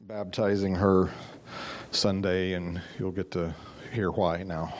baptizing her Sunday, and you'll get to hear why now.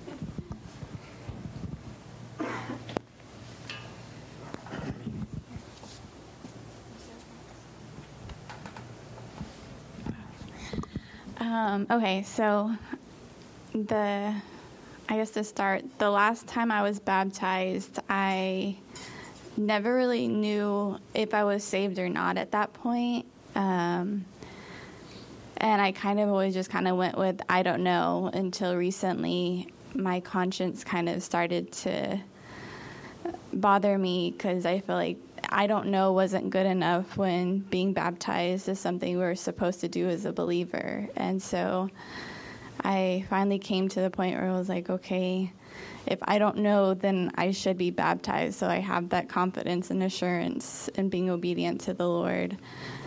Okay, so I guess to start, the last time I was baptized, I never really knew if I was saved or not at that point. And I kind of always just kind of went with, I don't know, until recently my conscience kind of started to bother me because I feel like I don't know wasn't good enough when being baptized is something we're supposed to do as a believer. And so I finally came to the point where I was like, okay, if I don't know, then I should be baptized. So I have that confidence and assurance in being obedient to the Lord.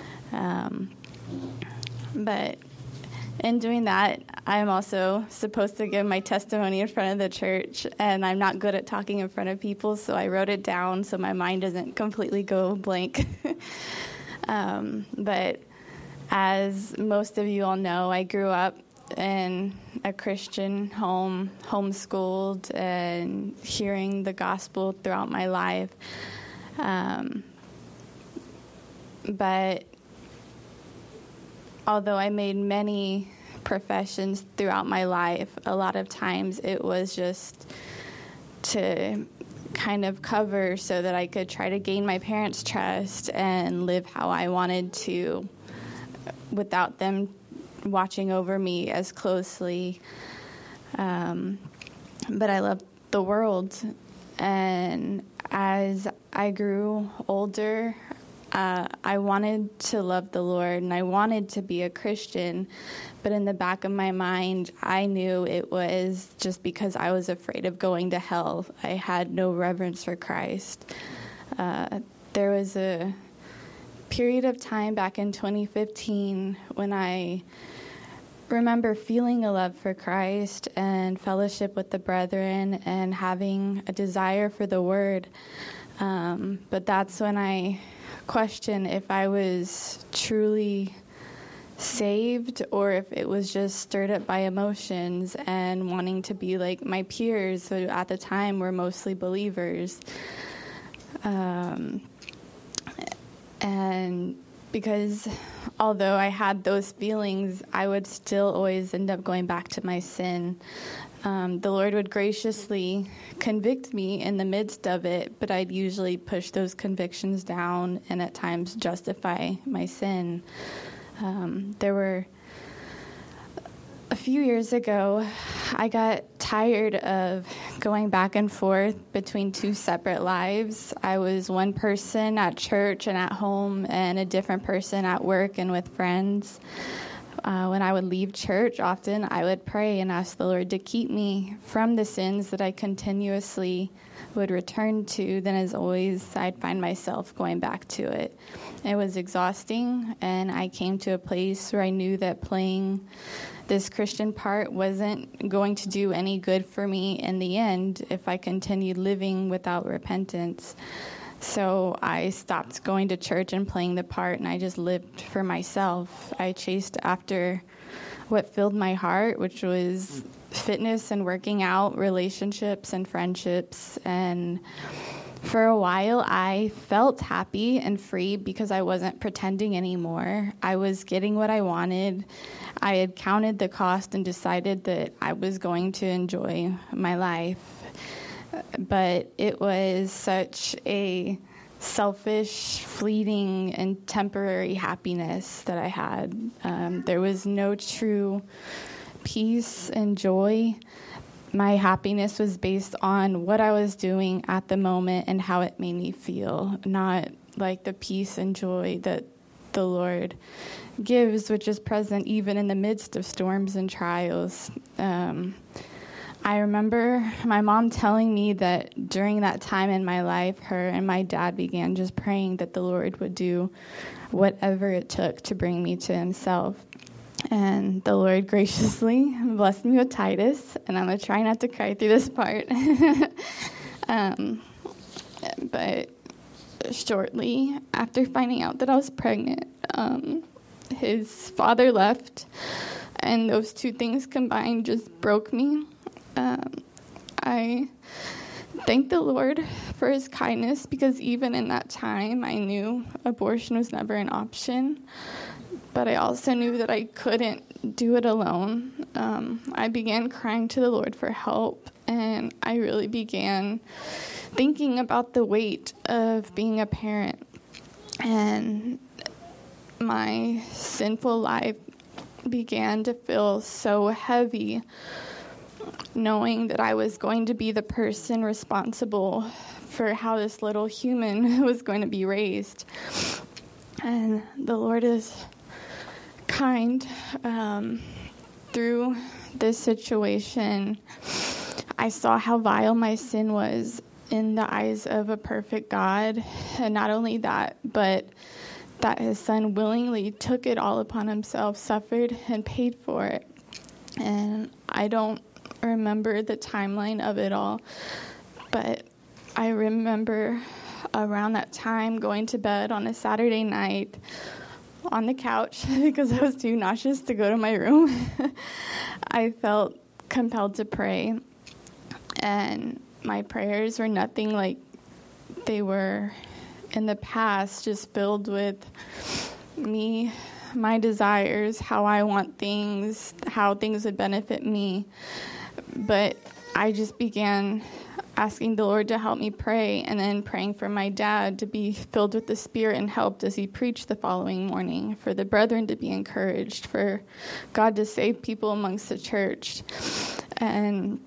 But in doing that, I'm also supposed to give my testimony in front of the church, and I'm not good at talking in front of people, so I wrote it down so my mind doesn't completely go blank. But as most of you all know, I grew up in a Christian home, homeschooled, and hearing the gospel throughout my life. But although I made many professions throughout my life, a lot of times it was just to kind of cover so that I could try to gain my parents' trust and live how I wanted to without them watching over me as closely. But I loved the world. And as I grew older, I wanted to love the Lord, and I wanted to be a Christian, but in the back of my mind, I knew it was just because I was afraid of going to hell. I had no reverence for Christ. There was a period of time back in 2015 when I remember feeling a love for Christ and fellowship with the brethren and having a desire for the Word. But that's when I question if I was truly saved or if it was just stirred up by emotions and wanting to be like my peers who at the time were mostly believers. And because although I had those feelings, I would still always end up going back to my sin. The Lord would graciously convict me in the midst of it, but I'd usually push those convictions down and at times justify my sin. There were a few years ago, I got tired of going back and forth between two separate lives. I was one person at church and at home and a different person at work and with friends. When I would leave church, often I would pray and ask the Lord to keep me from the sins that I continuously would return to. Then, as always, I'd find myself going back to it. It was exhausting, and I came to a place where I knew that playing this Christian part wasn't going to do any good for me in the end if I continued living without repentance. So I stopped going to church and playing the part, and I just lived for myself. I chased after what filled my heart, which was fitness and working out, relationships and friendships. And for a while, I felt happy and free because I wasn't pretending anymore. I was getting what I wanted. I had counted the cost and decided that I was going to enjoy my life. But it was such a selfish, fleeting, and temporary happiness that I had. There was no true peace and joy. My happiness was based on what I was doing at the moment and how it made me feel, not like the peace and joy that the Lord gives, which is present even in the midst of storms and trials. I remember my mom telling me that during that time in my life, her and my dad began just praying that the Lord would do whatever it took to bring me to himself. And the Lord graciously blessed me with Titus, and I'm going to try not to cry through this part. But shortly after finding out that I was pregnant, his father left, and those two things combined just broke me. I thank the Lord for his kindness, because even in that time, I knew abortion was never an option, but I also knew that I couldn't do it alone. I began crying to the Lord for help, and I really began thinking about the weight of being a parent, and my sinful life began to feel so heavy, knowing that I was going to be the person responsible for how this little human was going to be raised. And the Lord is kind. Through this situation, I saw how vile my sin was in the eyes of a perfect God. And not only that, but that his son willingly took it all upon himself, suffered and paid for it. And I don't remember the timeline of it all, but I remember around that time going to bed on a Saturday night on the couch because I was too nauseous to go to my room. I felt compelled to pray, and my prayers were nothing like they were in the past, just filled with me, my desires, how I want things, how things would benefit me. But I just began asking the Lord to help me pray, and then praying for my dad to be filled with the Spirit and helped as he preached the following morning, for the brethren to be encouraged, for God to save people amongst the church. And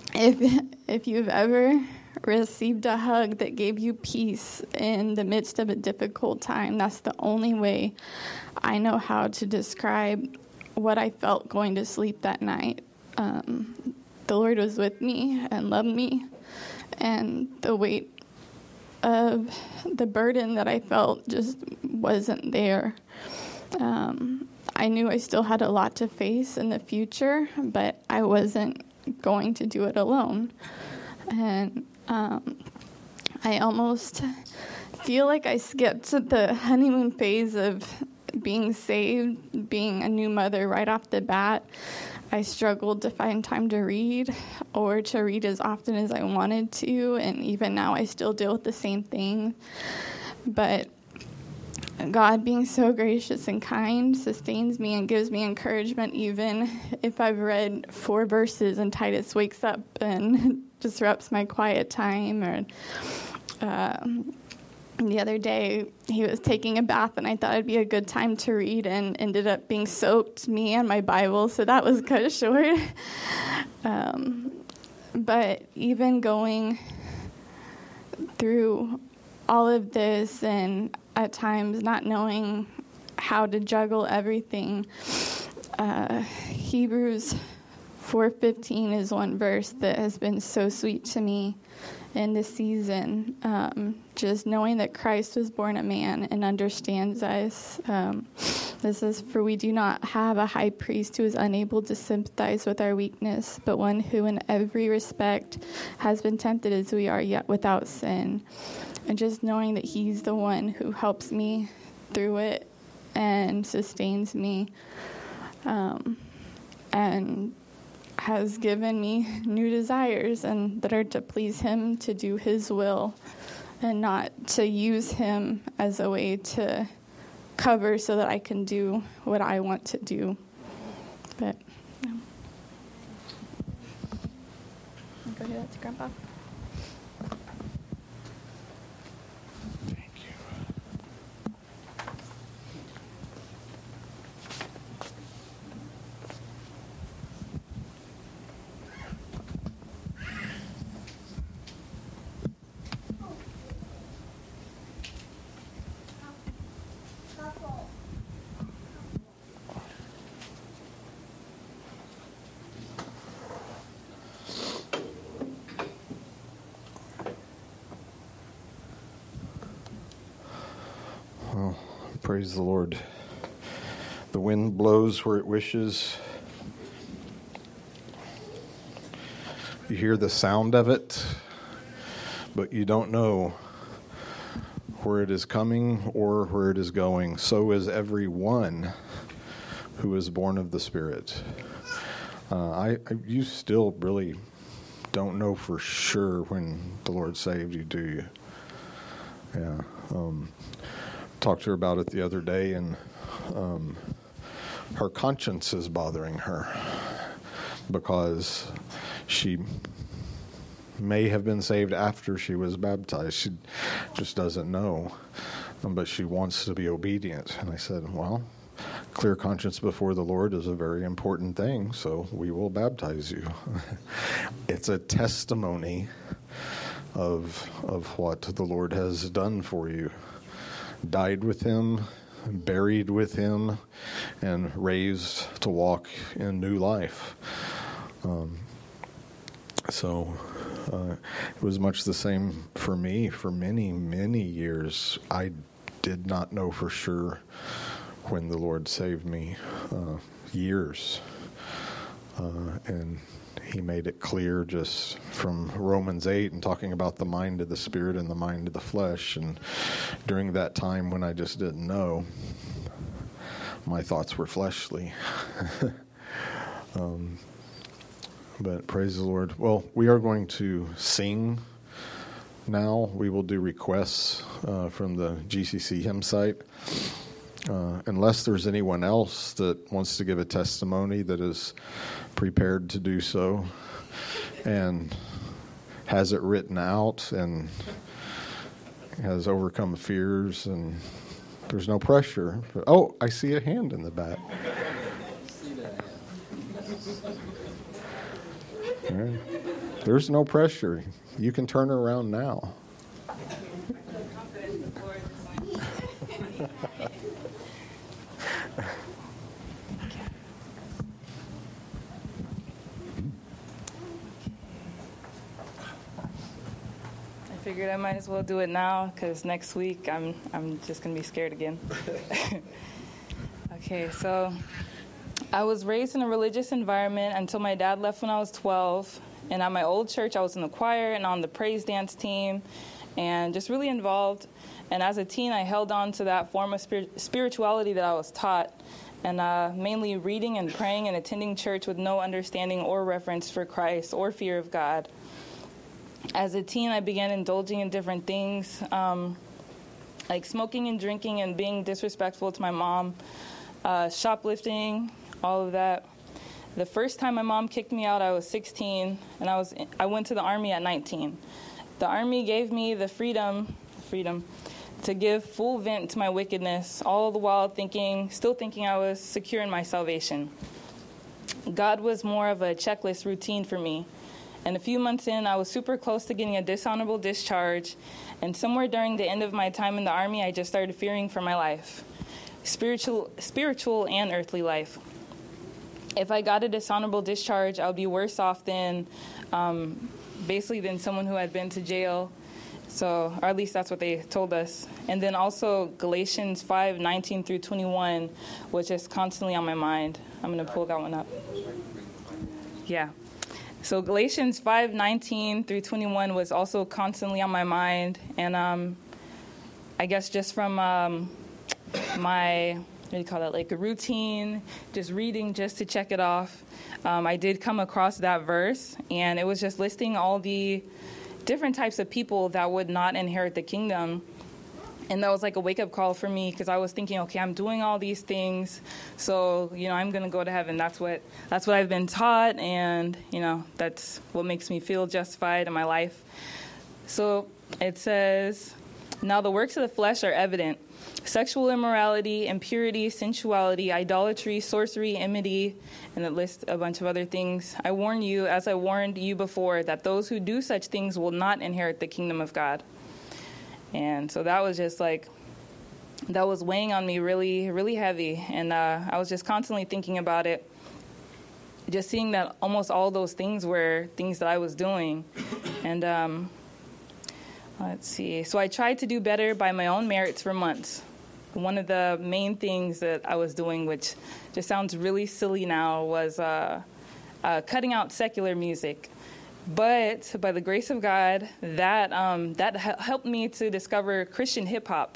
if you've ever received a hug that gave you peace in the midst of a difficult time, that's the only way I know how to describe what I felt going to sleep that night. The Lord was with me and loved me, and the weight of the burden that I felt just wasn't there. I knew I still had a lot to face in the future, but I wasn't going to do it alone. And I almost feel like I skipped the honeymoon phase of being saved, being a new mother right off the bat. I struggled to find time to read, or to read as often as I wanted to, and even now I still deal with the same thing. But God, being so gracious and kind, sustains me and gives me encouragement, even if I've read 4 verses and Titus wakes up and disrupts my quiet time. Or the other day, he was taking a bath, and I thought it'd be a good time to read, and ended up being soaked, me and my Bible, so that was cut short. But even going through all of this, and at times not knowing how to juggle everything, Hebrews 4:15 is one verse that has been so sweet to me in this season. Just knowing that Christ was born a man and understands us. This is, for we do not have a high priest who is unable to sympathize with our weakness, but one who in every respect has been tempted as we are, yet without sin. And just knowing that he's the one who helps me through it and sustains me, and has given me new desires, and that are to please him, to do his will, and not to use him as a way to cover so that I can do what I want to do. But yeah. Go ahead, that's Grandpa. Praise the Lord. The wind blows where it wishes. You hear the sound of it, but you don't know where it is coming or where it is going. So is everyone who is born of the Spirit. You still really don't know for sure when the Lord saved you, do you? Yeah. Talked to her about it the other day, and her conscience is bothering her because she may have been saved after she was baptized. She just doesn't know, but she wants to be obedient. And I said, well, clear conscience before the Lord is a very important thing, so we will baptize you. It's a testimony of what the Lord has done for you. Died with him, buried with him, and raised to walk in new life. It was much the same for me. For many, many years, I did not know for sure when the Lord saved me. Years. And he made it clear just from Romans 8 and talking about the mind of the Spirit and the mind of the flesh. And during that time when I just didn't know, my thoughts were fleshly. But praise the Lord. Well, we are going to sing now. We will do requests from the GCC hymn site. Unless there's anyone else that wants to give a testimony that is prepared to do so and has it written out and has overcome fears, and there's no pressure. Oh, I see a hand in the back. All right. There's no pressure. You can turn around now. I figured I might as well do it now because next week I'm just going to be scared again. Okay, so I was raised in a religious environment until my dad left when I was 12. And at my old church, I was in the choir and on the praise dance team and just really involved. And as a teen, I held on to that form of spirituality that I was taught, and mainly reading and praying and attending church with no understanding or reverence for Christ or fear of God. As a teen, I began indulging in different things, like smoking and drinking and being disrespectful to my mom, shoplifting, all of that. The first time my mom kicked me out, I was 16, and I went to the Army at 19. The Army gave me the freedom to give full vent to my wickedness, all the while still thinking I was secure in my salvation. God was more of a checklist routine for me. And a few months in, I was super close to getting a dishonorable discharge. And somewhere during the end of my time in the Army, I just started fearing for my life, spiritual and earthly life. If I got a dishonorable discharge, I would be worse off than someone who had been to jail. So, or at least that's what they told us. And then also Galatians 5:19 through 21 was just constantly on my mind. I'm going to pull that one up. Yeah. So Galatians 5:19 through 21 was also constantly on my mind. And I guess just from my, like a routine, just reading just to check it off, I did come across that verse. And it was just listing all the different types of people that would not inherit the kingdom. And that was like a wake-up call for me, because I was thinking, okay, I'm doing all these things, so, I'm going to go to heaven. That's what I've been taught, and, that's what makes me feel justified in my life. So it says, now the works of the flesh are evident: sexual immorality, impurity, sensuality, idolatry, sorcery, enmity, and it lists a bunch of other things. I warn you, as I warned you before, that those who do such things will not inherit the kingdom of God. And so that was just that was weighing on me really, really heavy. And I was just constantly thinking about it, just seeing that almost all those things were things that I was doing. And let's see. So I tried to do better by my own merits for months. One of the main things that I was doing, which just sounds really silly now, was cutting out secular music. But by the grace of God, that helped me to discover Christian hip-hop.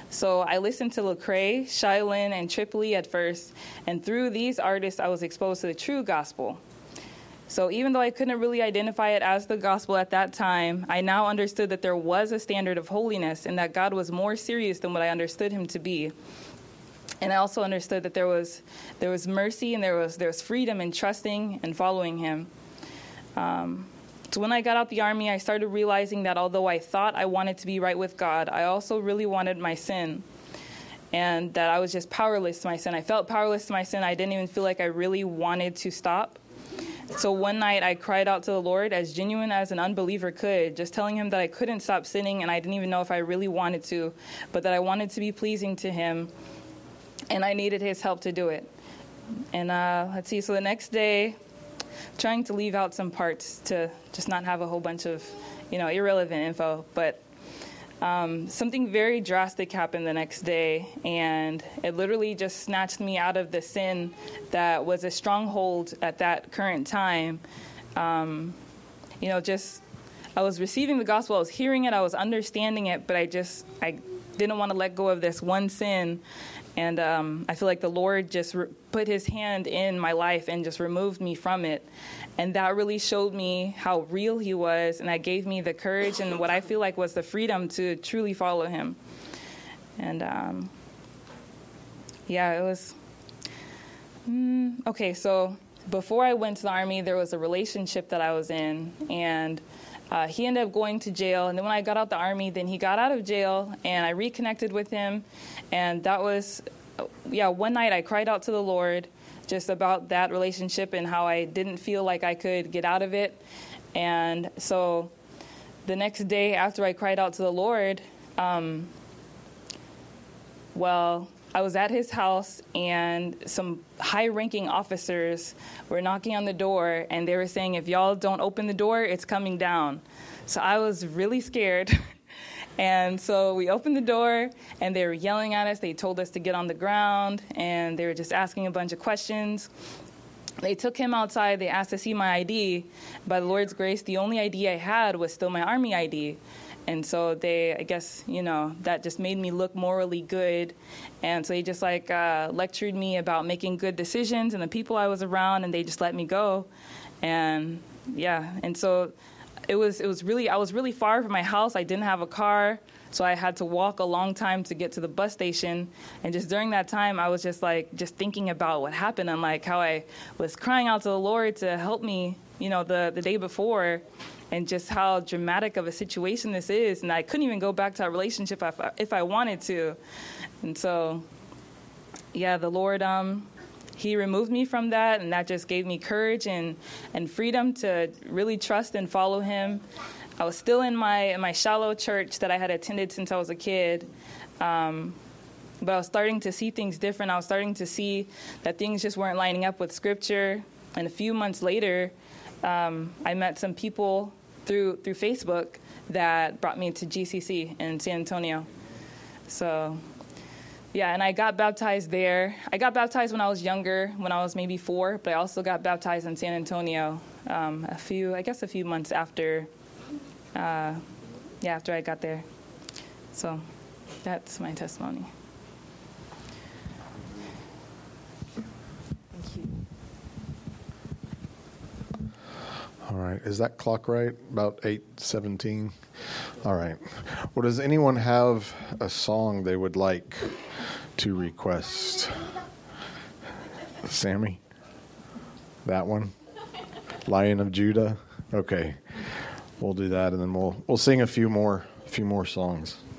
So I listened to Lecrae, Shylin, and Tripoli at first, and through these artists, I was exposed to the true gospel. So even though I couldn't really identify it as the gospel at that time, I now understood that there was a standard of holiness and that God was more serious than what I understood him to be. And I also understood that there was mercy and there was freedom in trusting and following him. So when I got out the Army, I started realizing that although I thought I wanted to be right with God, I also really wanted my sin. And that I was just powerless to my sin. I felt powerless to my sin. I didn't even feel like I really wanted to stop. So one night I cried out to the Lord as genuine as an unbeliever could, just telling him that I couldn't stop sinning and I didn't even know if I really wanted to, but that I wanted to be pleasing to him and I needed his help to do it. And let's see, so the next day, trying to leave out some parts to just not have a whole bunch of, irrelevant info, but something very drastic happened the next day, and it literally just snatched me out of the sin that was a stronghold at that current time. I was receiving the gospel, I was hearing it, I was understanding it, but I didn't want to let go of this one sin. And I feel like the Lord just put his hand in my life and just removed me from it. And that really showed me how real he was. And that gave me the courage and what I feel like was the freedom to truly follow him. And it was... Okay, so before I went to the Army, there was a relationship that I was in. And he ended up going to jail. And then when I got out the Army, then he got out of jail. And I reconnected with him. And that was, one night I cried out to the Lord just about that relationship and how I didn't feel like I could get out of it. And so the next day after I cried out to the Lord, I was at his house and some high-ranking officers were knocking on the door and they were saying, if y'all don't open the door, it's coming down. So I was really scared. And so we opened the door, and they were yelling at us. They told us to get on the ground, and they were just asking a bunch of questions. They took him outside. They asked to see my ID. By the Lord's grace, the only ID I had was still my Army ID. And so that just made me look morally good. And so they just lectured me about making good decisions and the people I was around, and they just let me go. And so I was really far from my house. I didn't have a car, so I had to walk a long time to get to the bus station. And just during that time, I was just thinking about what happened and how I was crying out to the Lord to help me, the day before, and just how dramatic of a situation this is. And I couldn't even go back to that relationship if I wanted to. And so, the Lord, he removed me from that, and that just gave me courage and freedom to really trust and follow him. I was still in my shallow church that I had attended since I was a kid, but I was starting to see things different. I was starting to see that things just weren't lining up with Scripture. And a few months later, I met some people through Facebook that brought me to GCC in San Antonio. So... and I got baptized there. I got baptized when I was younger, when I was maybe 4, but I also got baptized in San Antonio a few months after, after I got there. So that's my testimony. Thank you. All right. Is that clock right? About 8:17? All right. Well, does anyone have a song they would like to request? Sammy? That one? Lion of Judah? Okay. We'll do that, and then we'll sing a few more songs.